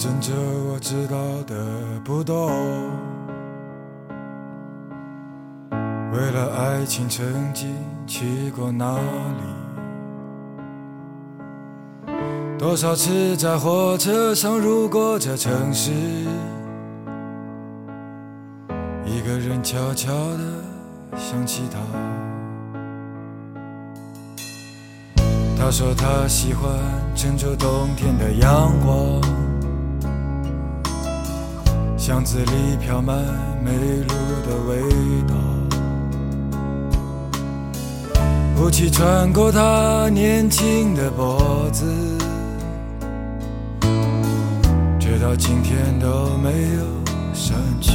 真着我知道的不多，为了爱情曾经去过哪里，多少次在火车上路过这城市，一个人悄悄地想起他。他说他喜欢郑州冬天的阳光，巷子里飘满梅露的味道，雾气穿过他年轻的脖子，直到今天都没有散去。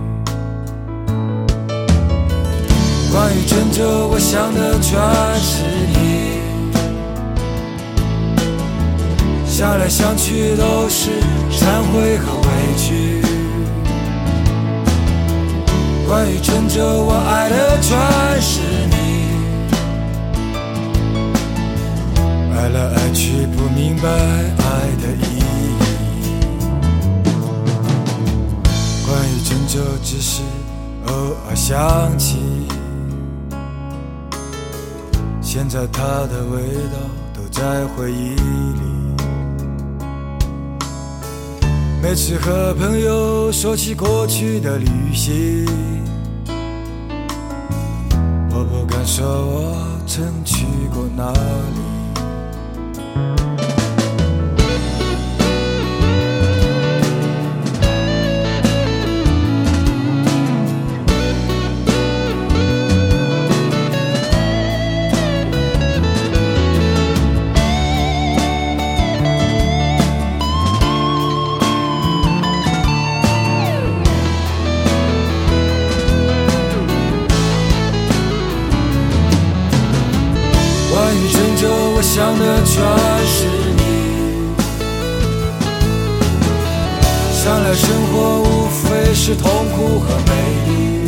关于郑州我想的全是你，想来想去都是忏悔和委屈。关于郑州我爱的全是你，爱来爱去不明白爱的意义。关于郑州只是偶尔想起，现在它的味道都在回忆里。每次和朋友说起过去的旅行，我不敢说我曾去过哪里。我想的全是你，想来生活无非是痛苦和美丽。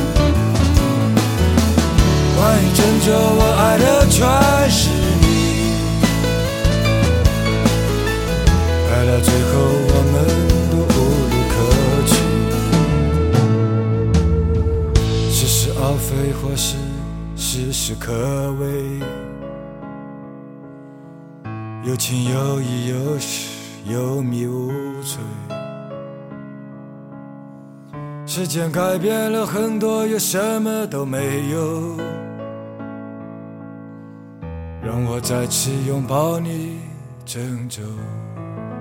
关于郑州我爱的全是你，爱到最后我们都无路可去，似是而非或是事事可为，有情有义有时有迷无醉。时间改变了很多，又什么都没有，让我再次拥抱你郑州。